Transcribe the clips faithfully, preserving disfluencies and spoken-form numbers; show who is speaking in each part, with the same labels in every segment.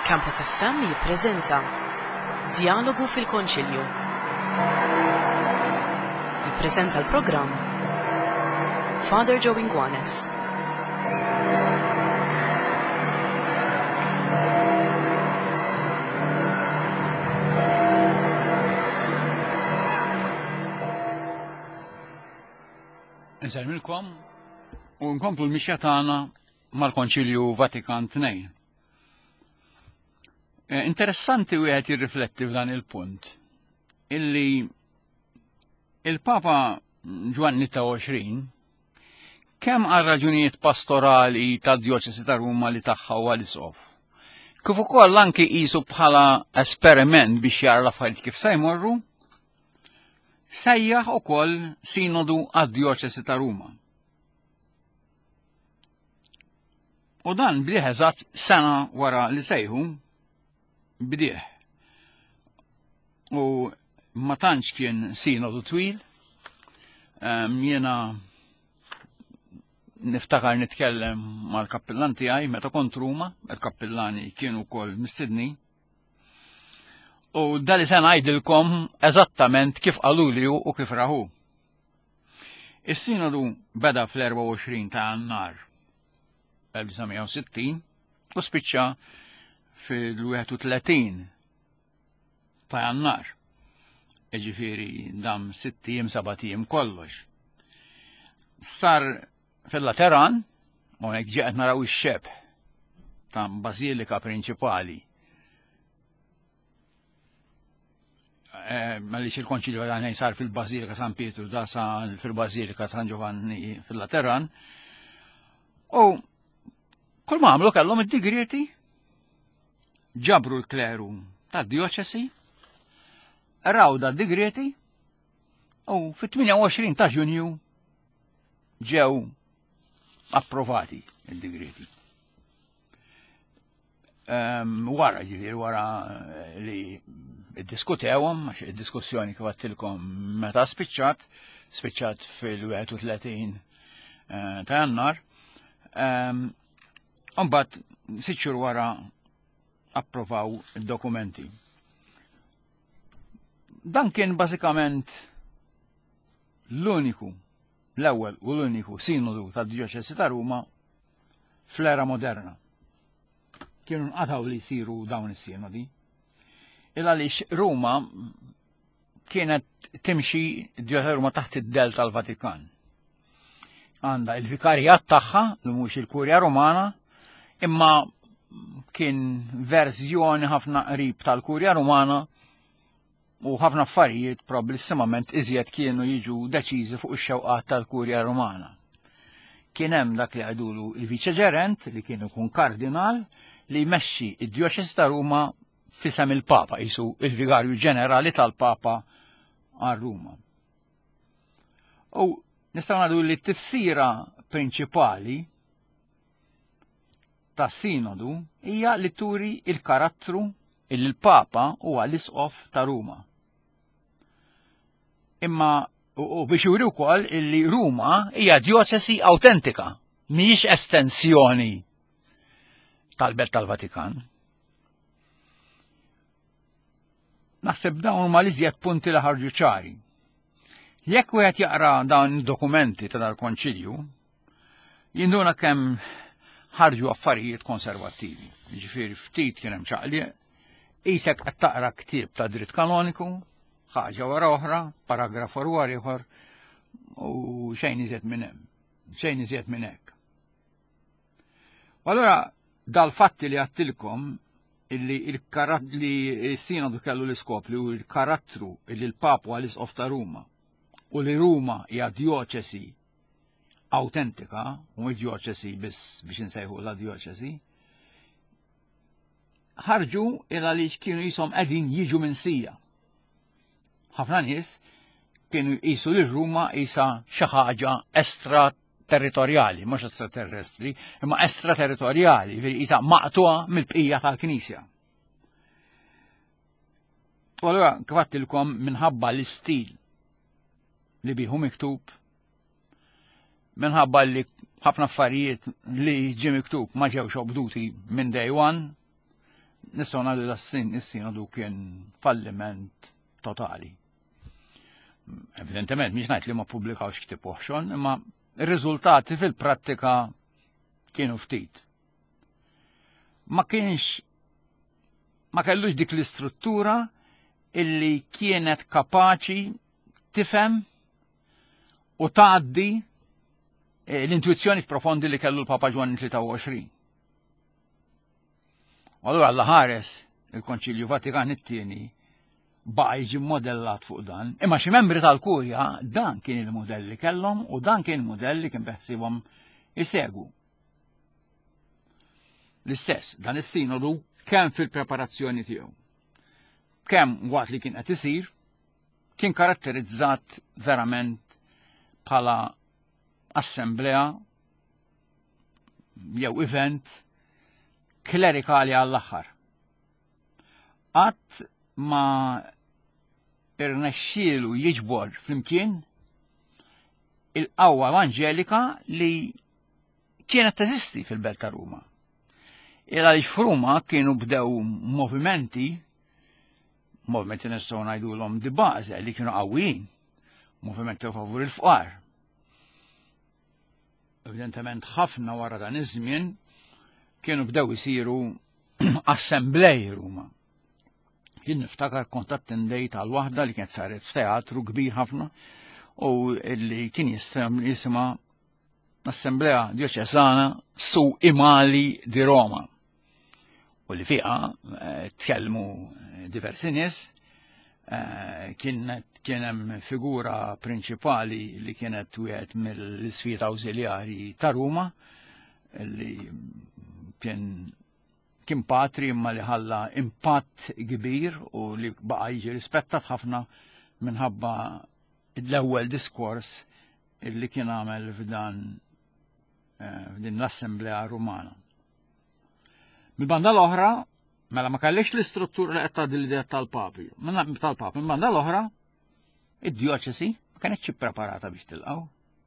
Speaker 1: Campus F M jippreżenta Dialogu fil-Konċilju. Jippreżenta l-programm Father Joe Ingwanes.
Speaker 2: Nselmilkom u nkomplu l-mixja tagħna mal-Konċilju Vatikan tnejn. Interessanti wieħed jirrifletti f'dan il-punt illi il-Papa Ġwanni ta' għoxrin kemm għal raġunijiet pastorali tad-Djoċesi ta' Ruma li tagħha u għal-isqof, kif ukoll anke qisu bħala esperiment biex jara l-affarijiet kif se jmorru, sejjaħ ukoll sinodu għad-Djoċesi ta' Ruma. U dan bdieħ eżatt sena wara li sejħu bdieħ. U ma tantx kien sinodu twil, um, jiena niftakar nitkellem mal-kappillan tiegħi meta kont Ruma, il-kappillani kienu wkoll mistedni. U dali se ngħidilkom eżattament kif qaluli u kif raħu. Is-sinodu beda fl-erba' u għoxrin ta' Jannar elf tisa' u sittin u spiċċa fil-wieħed u tletin ta' Jannar. Jiġifieri dam sitt ijiem seba' ijiem kollox. Sar fil-Lateran, u hekk ġieqed naraw ix-xebħ ta' Bażilika Prinċipali. Għaliex il-Konċilju dan sar fil-Bażilika San Pietru, da sa fil-Bażilika San Giovanni fil-Lateran. U kull ma għamlu kellhom id-digreti, ġabru l-kleru tad-Djoċesi, rawda d-digreti, u fit-tminja u għoxrin ta' Ġunju ġew approvati id-digreti. Um, wara ġifieri wara li iddiskutewhom, għax id-diskussjoni kif għattilkom meta spiċċat, spiċċat fil-wieħed u tletin uh, ta' Jannar, um, mbagħad sitt xhur wara approvaw id-dokumenti. Dan kien bażikament l-uniku, l-ewwel u l-uniku sinodu tad-Djoċesi ta' Ruma fl-era moderna. Kienu nqataw li jsiru dawn is-sinodi. Il għaliex Ruma kienet timxi d-Djoċesi Ruma taħt id-del tal-Vatikan. Għandha il-vikarijat tagħha li mhux il-Kurja Rumana, imma kien verżjoni ħafna qrib tal-Kurja Rumana u ħafna affarijiet probabbilment iżjed kienu jiġu deċiżi fuq ix-xewqat tal-Kurja Rumana. Kien hemm dak li għadulu il-Viċeġerent li kien ikun kardinal li jmexxi id-Djoċesi ta' Ruma fisem il-Papa, jisu il-Vigarju Ġenerali tal-Papa għal Ruma. U nistgħu ngħidu li t-tifsira prinċipali ta' sinodu hija li turi il-karattru il l-Papa huwa l-isqof ta' Ruma. Imma u biex juri wkoll illi Ruma hija djoċesi awtentika, mhijiex estensjoni tal-Belt tal-Vatikan. Naħseb dawn huma l-iżjed punti li ħarġu ċari. Jekk wieħed jaqra dawn id-dokumenti ta' dal-Konċilju, jinduna kemm ħarġu affarijiet konservattivi. Ġifieri ftit kien hemm ċaqliq, qisek qed taqra ktieb ta' dritt kanoniku, ħaġa wara oħra, paragraf wara ieħor, u xejn iżjed minn hemm, xejn iżjed minn hekk. Allura dal-fatti li għattilkom illi il-karat li s-sinodu kellu l-iskop li hu l-karattru illi l-Papa għal isqof ta' Ruma u li Ruma hija djoċesi autentika, u mhux djoċesi biss biex insejħu la djoċesi, ħarġu il għaliex kienu jisom qegħdin jiġu minsija. Ħafna nies kienu qisu li Ruma qisha xi ħaġa estraterritorjali, mhux estraterrestri, imma estraterritorjali, qisha maqtuha mill-bqija tal-Knisja. U allura kif għattilkom minħabba l-istil li bieħu miktub, minħabba li ħafna affarijiet li ġie miktub ma ġewx obduti minn day one, nistgħu ngħidu l-sin is-sinodu kien falliment totali. Evidentement, mhix ngħid li ma pubblikawx ktieb oħxon, imma ir-riżultati fil-prattika kienu ftit. Ma kienx ma kellux dik l-istruttura illi kienet kapaċi tifhem u tgħaddi l-intuizzjoni profondi li kellu l-Papa Ġwanni tlieta u għoxrin. U allura alla ħares il-Konċilju Vatikan it-tieni baqa' jiġi modellat fuq dan, imma xi membri tal-Kurja dan kien il-modell li kellhom u dan kien il-modell li kien beħsibhom isegwu. L-istess, dan is-sinodu kemm fil-preparazzjoni tiegħu, kemm waqt li kien qed isir, kien karatterizzat verament bħala assemblea jew event klerikali għall-aħħar. Qatt ma irnexxielu jiġbor flimkien il-qawwa evanġelika li kienet teżisti fil-Belt ta' Ruma. Il għaliex f'Ruma kienu bdew movimenti, movimenti nistgħu ngħidulhom di bażi li kienu qawwijin, movimenti favur il-fqar. Evidentement ħafna wara dan iż-żmien kienu bdew isiru assembleji Ruma. Jien niftakar kont attendejt għal waħda li kienet saret f'teatru kbir ħafna u li kien jisimha Assemblea Dioċesana Su Imali di Roma. U li fiha tkellmu diversi nies, kien hemm figura prinċipali li kienet wieħed mill-isfiet awżiljarji ta' Ruma li kien kien patri imma li ħalla impatt kbir u li baqa' jiġi rispettat ħafna minħabba l-ewwel diskors li kien għamel f'dan f'din l-Assemblea Rumana. Mil-banda l-oħra, mela ma kellix l-istruttura li qed tgħaddi l-idea tal-Papi, tal-Papi, mil-banda l-oħra, id-dioċesi ma kienetx ippreparata biex tilqgħu.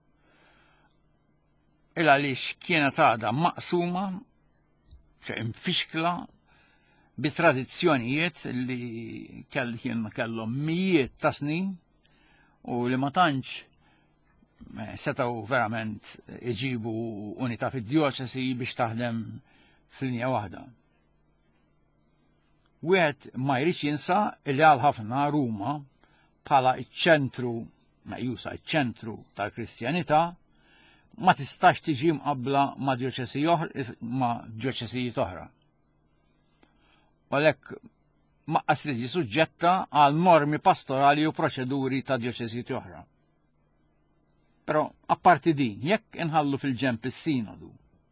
Speaker 2: Il għaliex kienet għadha maqsuma, infixkla, bi tradizzjonijiet li kellhom mijiet ta' snin u li ma tantx setgħu verament iġibu unità fid-dioċesi biex taħdem f'linja waħda. Wieħed ma jridx jinsa li għal ħafna Ruma bħala iċ-ċentru meqjusa iċ-ċentru tal-Kristjanità ma tistax tiġi mqabbla ma' dioċesijiet oħra. Għalhekk maqqas tiġi suġġetta għal normi pastorali u proċeduri ta' dioċesijiet oħra. Però apparti din, jekk inħallu fil-ġemp is-sinodu.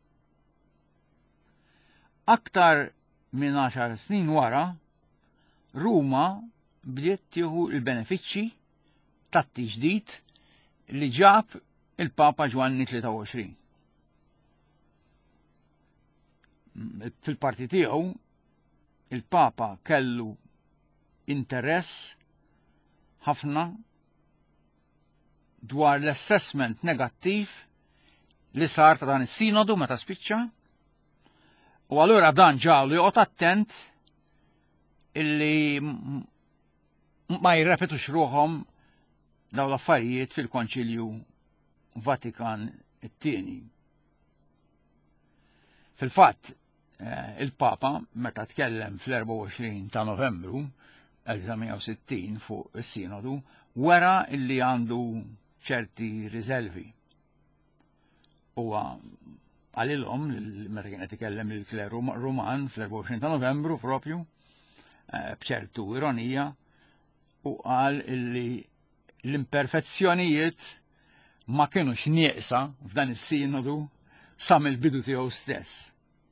Speaker 2: Aktar minn għaxar snin wara, Ruma bdiet tieħu l-benefiċċji tat-tiġdid li ġab il-Papa Ġwanni tlieta u għoxrin. Fil-parti tiegħu il-Papa kellu interess ħafna dwar l-assessment negattiv li sar ta' dan is-sinodu meta spiċċa, u allura dan ġawlu joqgħod attent illi ma jirrepetux ruħhom daw l-affarijiet fil-Konċilju Vatikan it-tieni. Fil-fatt, il-Papa meta tkellem fl-erba' u għoxrin ta' Novembru elf u sittin fuq is-sinodu wera illi għandu ċerti riservi. Huwa għalilhom meta kien qed ikellem il-Kler Ruman fl-erba' u għoxrin ta' Novembru propju b'ċertu ironija u qal illi l-imperfezzjonijiet ma kienux nieqsa f'dan is-sinodu sa mill-bidu tiegħu stess.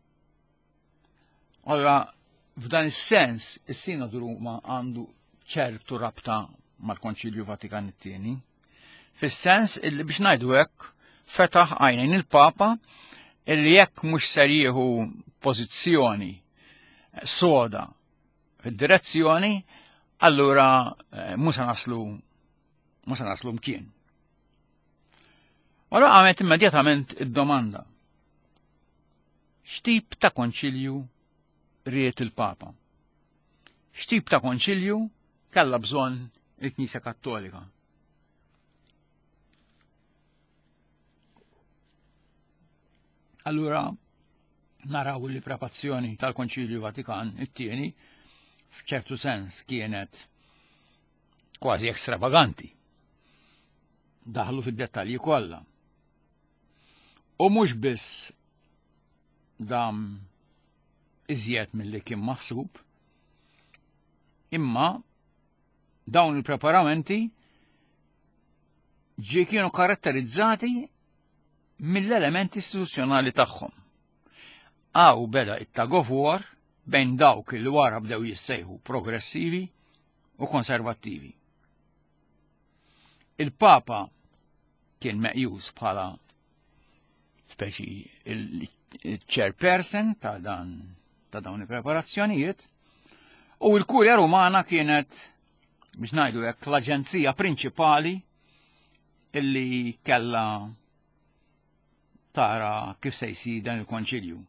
Speaker 2: Allora, f'dan is-sens, is-sinodu Ruma għandu ċertu rabta mal-Konċilju Vatikan it-tieni, fis-sens illi biex ngħidu hekk fetaħ għajnejn il-Papa illi jekk mhux ser jieħu pożizzjoni soda fid-direzzjoni, allura mhux se naslu mhux se naslu mkien. Allura għamet immedjatament id-domanda: x'tip ta' konċilju riet il-Papa. X'tip ta' konċilju kellha bżonn il-Knisja Kattolika? Allura naraw li preparazzjoni tal-Konċilju Vatikan it-tieni f'ċertu sens kienet kważi ekstravaganti. Daħlu fid-dettalji kollha. U mhux biss dam iżjed milli kien maħsub, imma dawn il-preparamenti ġie kienu karatterizzati mill-elementi istituzzjonali tagħhom. Għaw beda it-tug of war bejn dawk il wara bdew jissejħu progressivi u konservattivi. Il-Papa kien meqjus bħala speċi il-chairperson ta' dan ta' dawn il-preparazzjonijiet u l-Kurja Rumana kienet biex ngħidu hekk l-aġenzija prinċipali illi kella tara kif se jsir dan il-konċilju.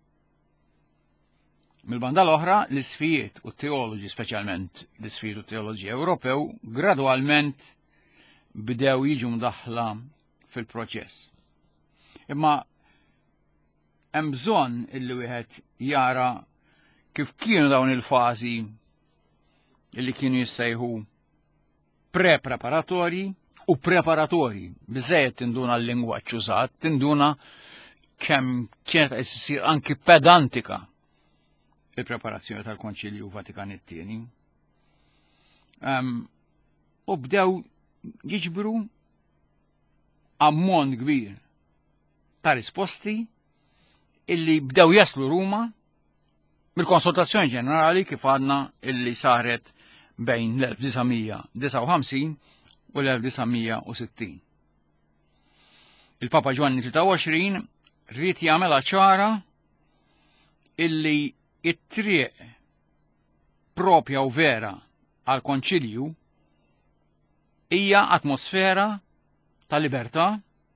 Speaker 2: Mill-banda l-oħra, l-isfijiet u t-teoloġi, speċjalment l-isfijiet u t-teoloġi Ewropew, gradwalment bdew jiġu mdaħla fil-proċess. Imma hemm bżonn illi wieħed jara kif kienu dawn il-fażi illi kienu jissejħu pre-preparatorji u preparatorji. Biżejjed tinduna l-lingwaġġ użat, tinduna kemm kienet qed issir anki pedantika il-preparazzjoni tal-Konċilju Vatikan it-tieni. Um, u bdew jiġbru ammont kbir ta' risposti illi bdew jaslu Ruma mill-konsultazzjoni ġenerali kif għadna illi saret bejn l-elf tisa' disa' u ħamsin u l-elf tisa' u sittin. Il-Papa Ġwanni tlieta u għoxrin rrid jagħmilha ċara illi it-triq propja u vera għal konċilju hija atmosfera ta' libertà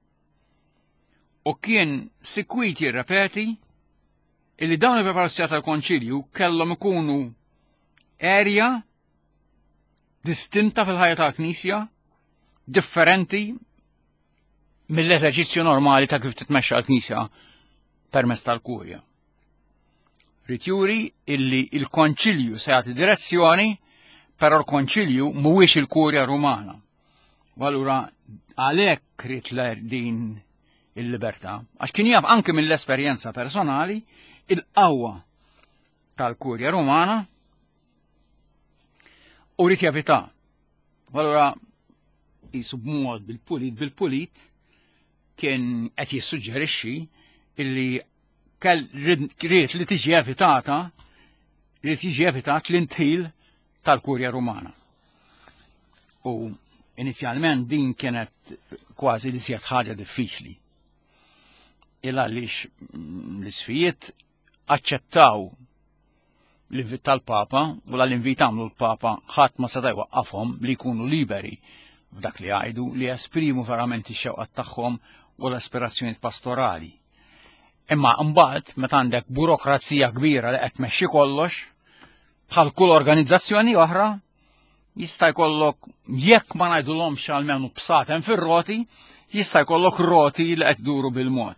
Speaker 2: u kien sikwit jirrepeti illi dawn il-preparazzjoni tal-konċilju kellhom ikunu erja distinta fil-ħajja tal-Knisja, differenti mill-eżerċizzju normali ta' kif titmexxa l-Knisja permezz tal-Kurja. Rid juri illi il-Konċilju se jagħti direzzjoni, però l-Konċilju mhuwiex il-Kurja Rumana. U allura għalhekk rid din il-libertà, għax kien jaf anke mill-esperjenza personali il-qawwa tal-Kurja Rumana u rrid javità. U allura qisu b'mod bil-pulit bil-pulit kien qed jissuġġerixxi illi rrid li tiġi evitata, rrid tiġi evitat l-intħil tal-Kurja Rumana. U inizjalment din kienet kważi li siet ħaġa diffiċli. Il għaliex l-isfijiet aċċettaw l-invit tal-Papa u l-invit għamlu l-Papa ħadd ma seta' jwaqqafhom li jkunu liberi f'dak li għajdu li esprimu verament ix-xewqat tagħhom u l-aspirazzjonijiet pastorali. Imma mbagħad meta għandek burokrazija kbira li qed tmexxi kollox, bħal kull organizzazzjoni oħra, jista' jkollok jekk ma ngħidulhomx almenu b'satem fir-roti, jista' jkollok roti li qed iduru bil-mod.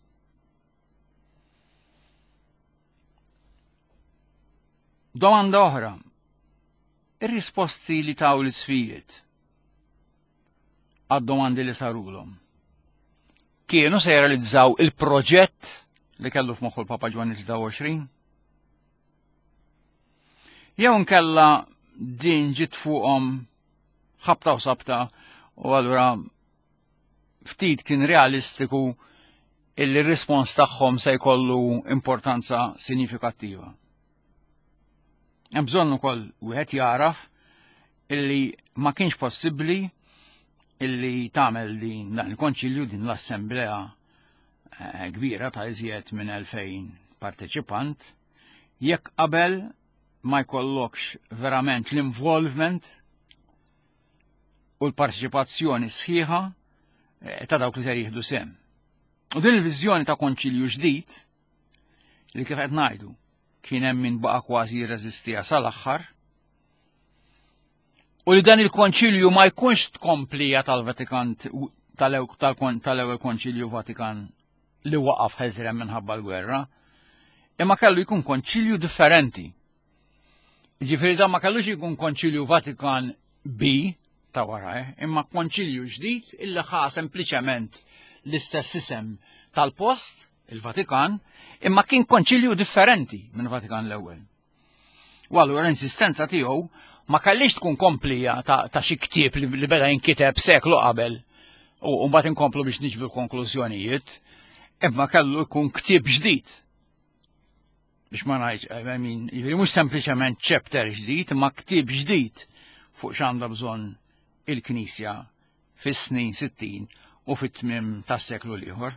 Speaker 2: Domanda oħra. Ir-risposti li taw l-isfijiet għad-domandi li sarulhom kienu se jirrealizzaw il-proġett li kellu f'moħħu l-Papa Ġwanni tlieta u għoxrin? Jew nkella din ġiet fuqhom ħabta u sabta u allura ftit kien realistiku illi r-rispons tagħhom se jkollu importanza sinifikattiva. Hemm bżonn ukoll wieħed jaraf illi ma kienx possibbli illi tagħmel din dan il-konċilju din l-assemblea kbira ta' iżjed minn elfejn parteċipant jekk qabel ma jkollokx verament l-involvement u l-parteċipazzjoni sħiħa ta' dawk li se jieħdu sem. U din il-viżjoni ta' konċilju ġdid li kif qed ngħidu kien hemm min baqa' kważi jirreżistija sal-aħħar. U li dan il-konċilju ma jkunx tkomplija tal-Vatikan tal-ewwel konċilju Vatikan li waqaf ħeżrem minħabba l-gwerra, imma kellu jkun konċilju differenti. Ġifieri dan ma kellux jkun konċilju Vatikan B ta' warajh, imma konċilju ġdid illi ħa sempliċement l-istess isem tal-post, il-Vatikan, imma kien konċilju differenti minn Vatikan l-ewwel. U allura l-insistenza tiegħu ma kellix tkun komplija ta', ta xi ktieb li, li beda jinkiteb seklu qabel u mbagħad inkomplu biex niġbdu l-konklużjonijiet, imma kellu jkun ktieb ġdid. Biex ma ngħidx, I mean, mhux sempliċement chapter ġdid, imma ktieb ġdid fuq x'għandha bżonn il-Knisja fis-snin sittin u fit-tmiem tas-seklu l-ieħor.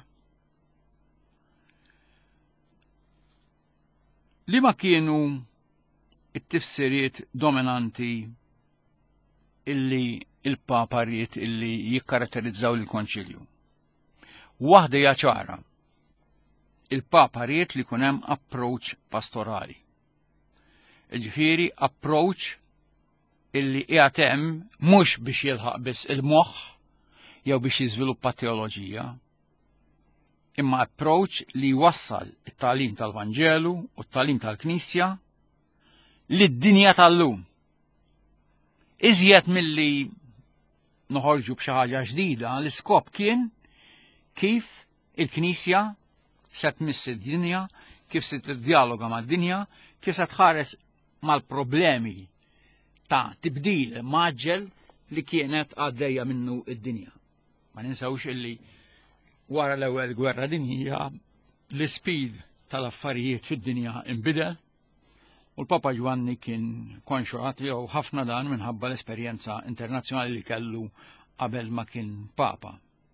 Speaker 2: Li ma kienu it-tifsiriet dominanti illi il-Papa ried illi jikkaratterizzaw il-Konċilju. Waħda hija ċara. Il-Papa ried li jkun hemm approach pastorali. Ġifieri approach illi qiegħed hemm mhux biex jilħaq biss il-moħħ jew biex jiżviluppa teoloġija, imma approach li jwassal it-tagħlim tal-Vanġelu u t-tagħlim tal-Knisja lid-dinja tal-lum. Iżjed milli noħorġu b'xi ħaġa ġdida, l-iskop kien kif il-Knisja se tmiss id-dinja, kif se tiddialoga mad-dinja, kif se tħares mal-problemi ta' tibdil maġġel li kienet għaddejja minnu id-dinja. Ma ninsawx illi wara l-ewwel gwerra dinjija l-ispid tal-affarijiet fid-dinja inbidel u l-Papa Ġwanni kien konxu għatliħu ħafna dan minħabba l-esperjenza internazzjonali li kellu qabel ma kien Papa.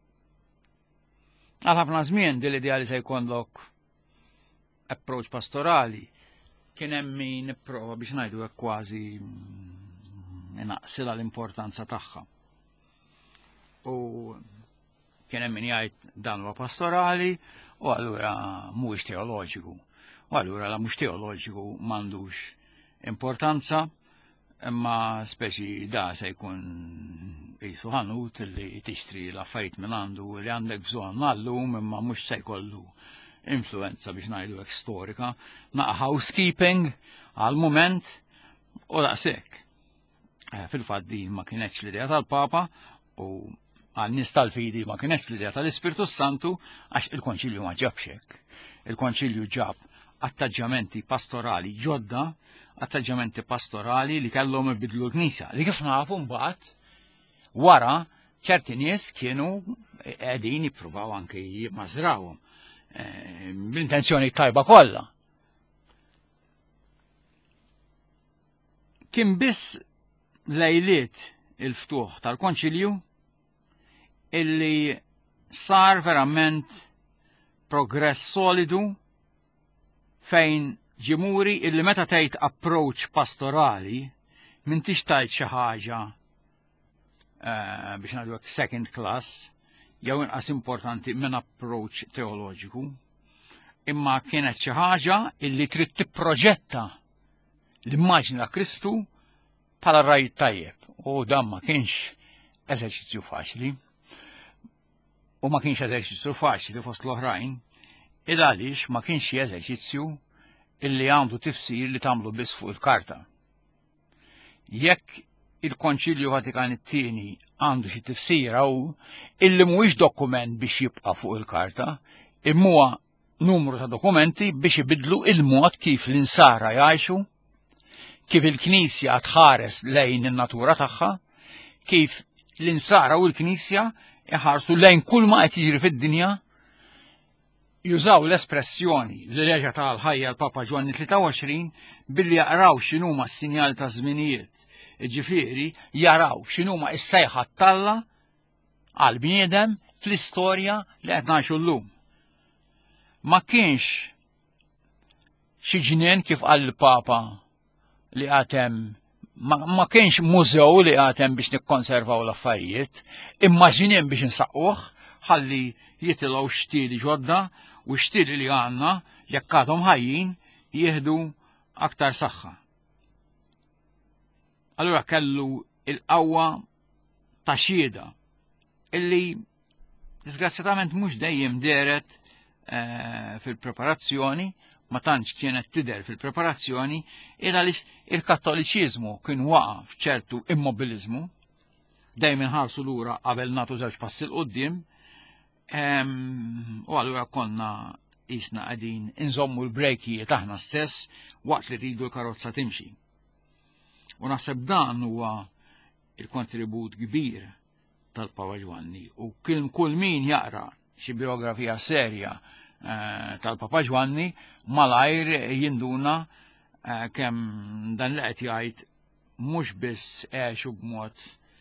Speaker 2: Għal ħafna żmien din l-idea li se jkollok approach pastorali kien hemm min ipprova biex ngħidu hekk kważi inaqsilha l-importanza tagħha. U kien hemm min jgħid dan huwa pastorali u allura mhuwiex teoloġiku. U allura la mhux teoloġiku m'għandux importanza, imma speċi da se jkun qisu ħanut li tixtri l-affarijiet minn għandu li għandek bżonn għallum imma mhux se jkollu influenza biex ngħidu hekk storika, naqa' housekeeping għal-mument u daqshekk. Fil-fatt din ma kienetx l-idea tal-Papa u għal-nies tal-fidi ma kienetx l-idea tal-Ispiritu Santu għax il-Konċilju ma ġabx hekk. Il-Konċilju ġab attaġġamenti pastorali ġodda, attaġġamenti pastorali li kellhom ibidlu l-Knisja. Li kif nafu mbagħad wara ċerti nies kienu qegħdin jippruvaw anke jimmażrawhom bl-intenzjoni tajba kollha. Kien biss lejliet il-ftuħ tal-Konċilju illi sar verament progress solidu fejn ġimuri illi meta tgħid approach pastorali minn tixtajt xi ħaġa uh, biex ngħidu hekk second class jew inqas importanti minn approach teoloġiku, imma kienet xi ħaġa illi trid tipproġetta l-immaġni ta' Kristu bħala rajt tajjeb. U dan ma kienx eżerċizzju faċli. U ma kienx eżerċizzju faċli fost l-oħrajn, il għaliex ma kienx eżerċizzju illi għandu tifsir li tagħmlu biss fuq il-karta. Jekk il-Konċilju Vatikan it-tieni għandu xi tifsira hu illi mhuwiex dokument biex jibqa' fuq il-karta, imma numru ta' dokumenti biex ibidlu il-mod kif l-insara jgħixu, kif il-Knisja tħares lejn in-natura tagħha, kif l-insara u l-Knisja iħarsu lejn kull ma qed jiġri fid-dinja, jużaw l-espressjoni li reġa' tal-ħajja l-Papa Ġwanni tlieta wgħoxrin billi jaqraw x'inhuma s-sinjali ta' żminijiet. Ġifieri jaraw x'inhuma s-sejħa t-talla għal bniedem fl-istorja li qed ngħixu llum. Ma kienx xi ġnien kif qal il-Papa li għatem, ma, ma kienx mużew li għatem biex nikkonservaw l-affarijiet, imma ġnien biex nsaqquh ħalli jitilgħu xtieli ġodda u xtieli li għandna jekk għadhom ħajjin jieħdu aktar saħħa. Allura kellu il-qawwa ta' xhieda illi disgrazzjatament mhux dejjem deret uh, fil-preparazzjoni, ma tantx kienet tidher fil-preparazzjoni, il għaliex il-Kattoliċiżmu kien waqa' f'ċertu immobiliżmu, dejjem inħarsu lura qabel nagħtu żewġ passi l qudiem, um, u allura konna isna qegħdin inżommu l-brejkijiet aħna stess waqt li rridu l-karozza timxi. U naħseb dan huwa il-kontribut kbir tal-Papa Ġwanni, u kull min jaqra xi biografija serja uh, tal-Papa Ġwanni malajr jinduna uh, kemm dan li qed jgħid mhux biss għexu b'mod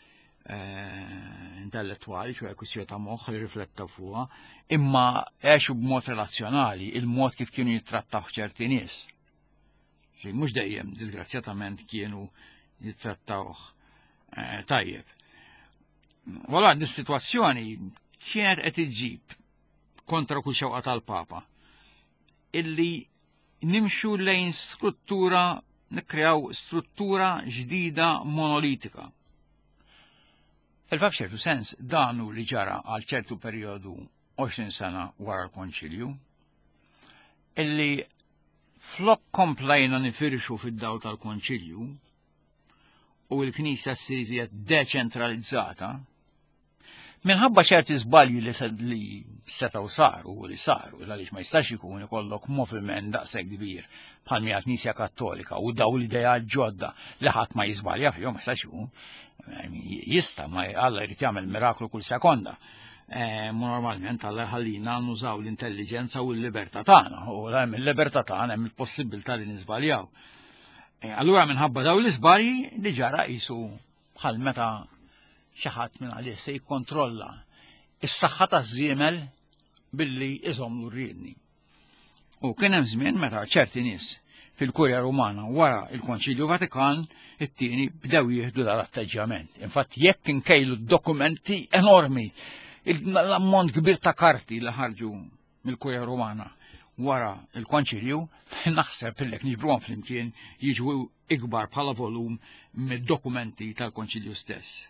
Speaker 2: uh, intellettwali, ċwe kwistjoni ta' moħħ li rifletta fuqha, imma għexu b'mod relazzjonali, il-mod kif kienu jittrattaw ċerti nies. Xi mhux dejjem disgrazzjatament kienu jittrattawh uh, tajjeb. Wara dis-sitwazzjoni kienet qed iġġib kontra kull xewqa tal-Papa illi nimxu lejn struttura, nikkreaw struttura ġdida monolitika. Fil-fatt f'ċertu sens danu li ġara għal ċertu perjodu għoxrin sena wara l-Konċilju, illi flok komplejna nifirxu fid-daw tal-Konċilju u l-Knisja ssir deċentralizzata, minħabba ċerti żbalji li setaw saru u li saru, għaliex ma jistax ikun ikollok moviment daqshekk kbir bħal mija Knisja Kattolika u daw l-idejat ġodda li ħadd ma jiżbalja fihom ma jistax ikun. Jista' ma Alla jrid jagħmel miraklu kull sekonda. Normalment Alla ħallina nużaw l-intelligenza u l-libertà tagħna, u hemm il-libertà tagħna hemm il-possibilità li niżbaljaw. Allura minħabba daw l-iżbalji li ġara qisu bħal meta xi ħadd minn għalih se jikkontrolla is-saħħa taż-żiemel billi iżomlu rriedni. U kien hemm żmien meta ċerti nies fil-Kurja Rumana wara l-Konċilju Vatikan it-tieni bdew jieħdu dal-atteġġjament. Infatti jekk inkejlu d-dokumenti enormi, l-ammont kbir ta' karti li ħarġu mill-Kurja Rumana wara l-Konċilju, naħseb illek niġbruhom flimkien jiġu ikbar bħala volum mid-dokumenti tal-Konċilju stess.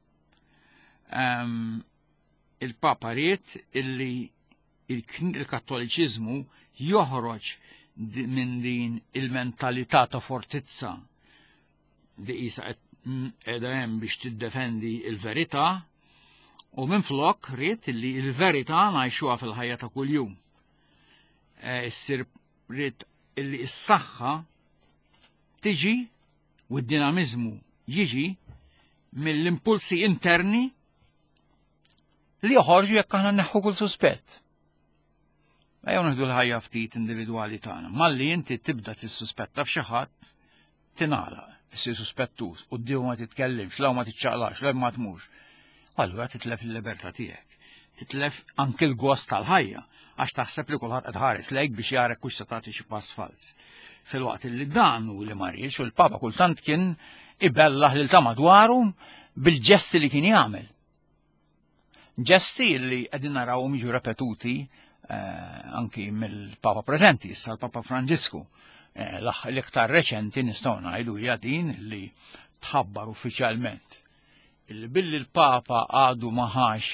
Speaker 2: Um, il-Papa ried illi il-Kattoliċiżmu joħroġ minn din il-mentalità ta' fortizza li qisha qiegħda hemm biex tiddefendi l-verità, u minflok ried illi l-verità ngħixuha fil-ħajja ta' kuljum. Issir ried illi s-saħħa tiġi u d-dinamiżmu jiġi mill-impulsi interni li joħorġu jekk aħna neħħu kull suspett. Ejjew nieħdu l-ħajja ftit individwali tagħna. Malli inti tibda tissuspetta f'xi ħadd tingħalaq, issir suspettuż, quddiehu ma titkellimx, law ma tiċċaqlax, lew ma tmux. Allura titlef il-libertà tiegħek. Titlef anke l-gost tal-ħajja għax taħseb li kulħadd qed ħares lejk biex jarek kux se tagħti xi pass fals. Filwaqt li dan hu li ma rridx u l-Papa kultant kien ibellaħ lil ta' madwaru bil-ġesti li kien jagħmel. Ġesti li qegħdin narawhom jiġu repetuti anki mill-Papa preżenti, issa l-Papa Franġisku. L-iktar reċenti nistgħu ngħidu hija din li tħabbar uffiċjalment. Billi l-Papa għadu ma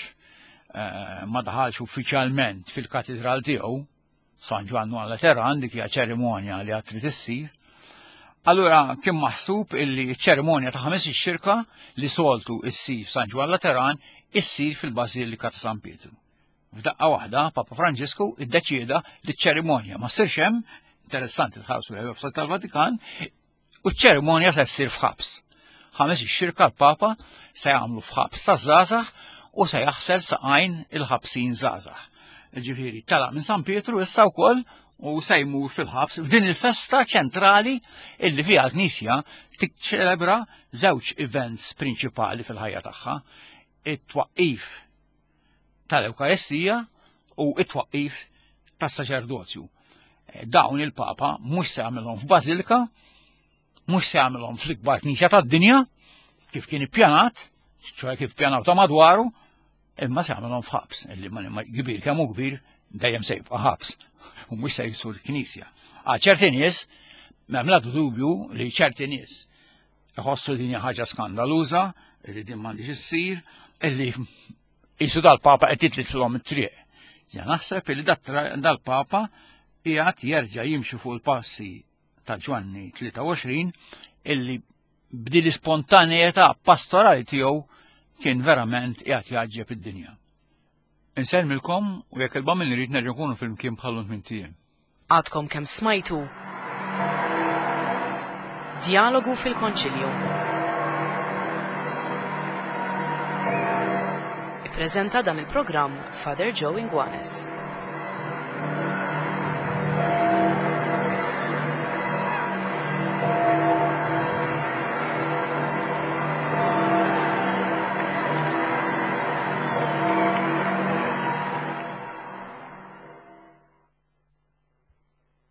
Speaker 2: ħax ma daħalx uffiċjalment fil-katedral tiegħu, San Giovanni alla Lateran, dik hija ċerimonja li għad trid issir. Allura kien maħsub illi ċ-ċerimonja ta' ħames ix-xirka li soltu issir f'San Giovanni Lateran issir fil-Bażilika ta' San Pietru. F'daqqa waħda Papa Franġisku iddeċieda li ċ-ċerimonja ma ssirx hemm, interessanti tħarsu l-website tal-Vatikan, u ċ-ċerimonja se ssir f'ħabs. Ħames ix-xirka l-Papa se jagħmlu f'ħabs ta' żgħażagħ u se jaħsel saqajn il-ħabsin żgħażagħ. Ġifieri tala minn San Pietru issa wkoll u se jmur fil-ħabs f'din il-festa ċentrali illi fiha l-Knisja tikċelebra żewġ events prinċipali fil-ħajja tagħha, it-twaqqif tal-Ewkaristija u it-twaqqif tas-saċerdozju. Dawn il-Papa mhux se jagħmilhom f'Bażilika, mhux se jagħmilhom fl-ikbar Knisja tad-dinja kif kien ippjanat, ċoħe kif pjanaw ta' madwaru, imma se jagħmilhom f'ħabs, illi ma kbir kemm hu kbir dejjem se jibqa' ħabs u mhux se jsur Knisja. Għal ċerti nies Memladu dubju li ċerti nies iħossu din hija ħaġa skandaluża, li din m'għandix issir, illi jisu dal-Papa qed jitliflhom it-triq. Ja naħseb li dal-Papa qiegħed jerġa' jimxi fuq il-passi ta' Ġwanni tlieta wgħoxrin illi b'din l-ispontaneità pastorali tiegħu kien verament qiegħed jaġġeb id-dinja. Insellmilkom u jekk il-bam li rrid nerġa' nkunu fil-mkien bħallu minn tiem.
Speaker 1: Għadkom kemm smajtu Dialogu fil-Konċilju. Ippreżenta dan il-programm Father Joe Ingwanes.